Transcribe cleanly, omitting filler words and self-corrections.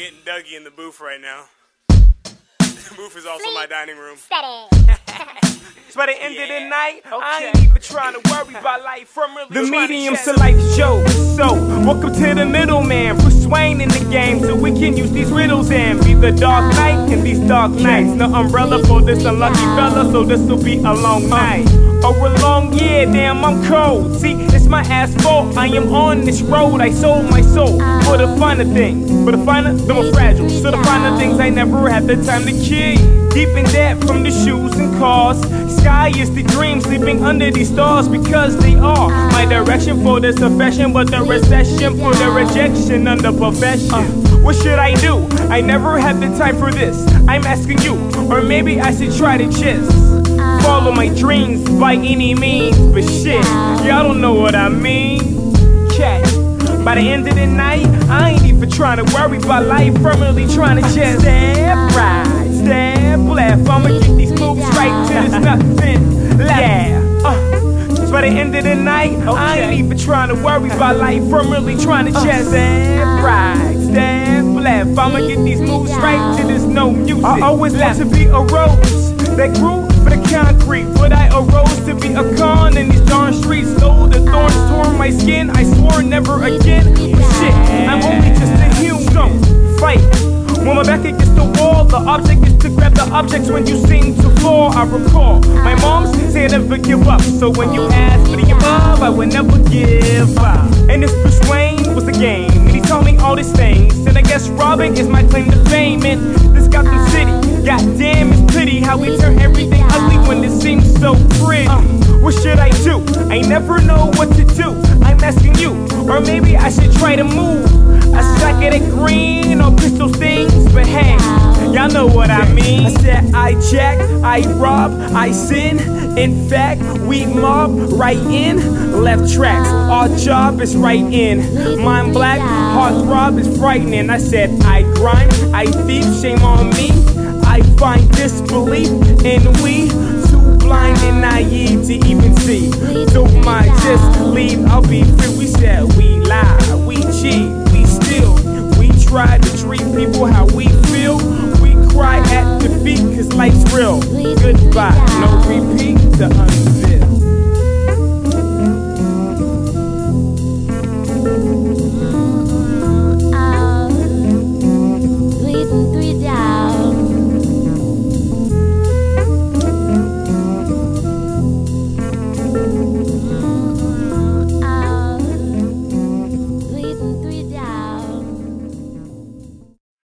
getting Dougie in the booth right now. The booth is also my dining room. So by the end of the night, I ain't even trying to worry about life. From really the mediums to life's jokes. So, welcome to the middleman, Bruce Wayne in the game, so we can use these riddles and be the dark knight in these dark nights. No umbrella for this unlucky fella, so this'll be a long night. Or a long year, damn, I'm cold. See, it's my ass fault. I am on this road. I sold my soul for the finer things. For the finer, the more fragile. So the finer things I never had the time to keep. Deep in debt from the shoes and cars. Sky is the dream, sleeping under these stars because they are my direction for this affection, but the recession for the rejection under profession. What should I do? I never had the time for this. I'm asking you, or maybe I should try to just follow my dreams by any means. But shit, y'all don't know what I mean. Cat. By the end of the night, I ain't even trying to worry about life. I'm really trying to just step right, step left. I'ma get these moves right till there's nothing left. Yeah. So by the end of the night, I ain't even trying to worry about life. I'm really trying to just step right, step left. I'ma get these moves right till there's no music. I always want to be a rose that grew for the concrete, but I arose to be a con in these darn streets. Though the thorns tore my skin, I swore never again. But shit, I'm only just a human. Fight. When my back against the wall, the object is to grab the objects when you seem to fall. I recall my mom said never give up, so when you ask for the above, I would never give up. And this Bruce Wayne was a game, and he told me all these things, and I guess robbing is my claim to fame. And this Gotham City, goddamn, it's pity how we turn everything ugly when it seems so pretty. What should I do? I never know what to do. I'm asking you, or maybe I should try to move a sack of that green or pistol things. But hey, y'all know what I mean. I said I jack, I rob, I sin. In fact, we mob right in left tracks. Our job is right in. Mind black, heart throb is frightening. I said I grind, I thief, shame on me. I find disbelief in we. Too blind and naive to even see. Don't mind, just leave, I'll be free. We said we lie, we cheat, we steal. We try to treat people how we feel. We cry at defeat cause life's real. Goodbye, no repeat, the